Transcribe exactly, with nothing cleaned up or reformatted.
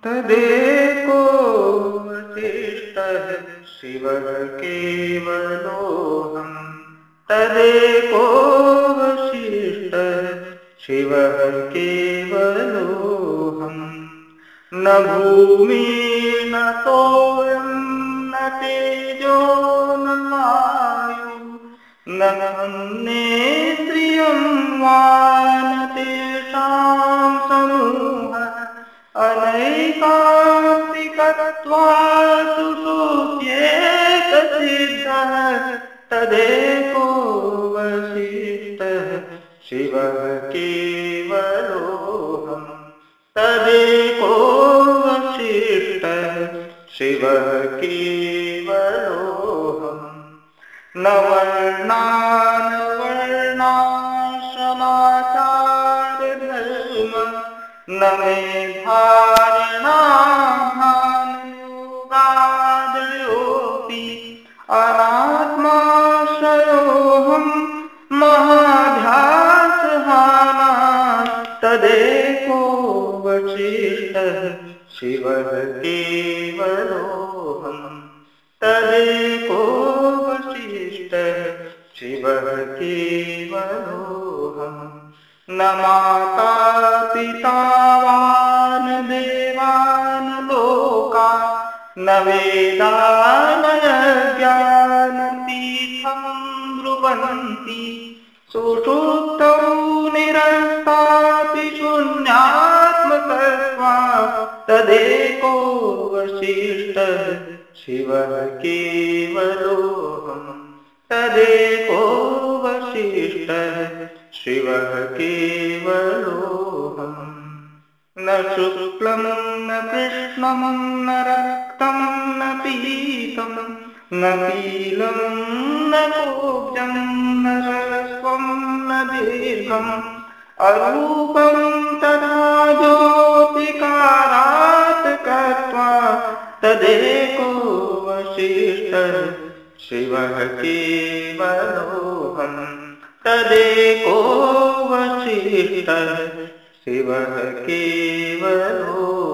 तदेको वसिष्ठः शिवः केवलोऽहम् तदेको वसिष्ठः शिवः केवलोऽहम् न भूमि न तोयं न तेजो न वायुः न नेत्रियं वा न तेषां समूहः अनैकान्तिकत्वात् सुषुप्त्येकसिद्धः तदेको वसिष्ठः शिवः केवलोऽहम् तदेको वसिष्ठः शिवः केवलोऽहम् न वर्णा न वर्णाश्रमाचारधर्म न मेधारणा भानुयोगादयोऽपि अनात्माश्रयोऽहं महाध्यासहाना तदेको वसिष्ठः शिवः केवलोऽहम् तदेको वसिष्ठः शिवः केवलोऽहम् न माता पिता वा न देवा न लोका न वेदा न यज्ञा न तीर्थं ब्रुवन्ति सुषुप्तौ निरस्तापि शून्यात्मकत्वात् तदेको वसिष्ठः शिवः केवलोऽहम् तदेको वसिष्ठः शिवः केवलोऽहम् न शुक्लं न कृष्णं न रक्तं न पीतं न पीलं न कोब्जं न ह्रस्वं न दीर्घम् अरूपं तथा ज्योतिकारात् कृत्वा तदेको वसिष्ठः शिवः केवलोऽहम् तदेको वसिष्ठः शिवः केवलोऽहम्।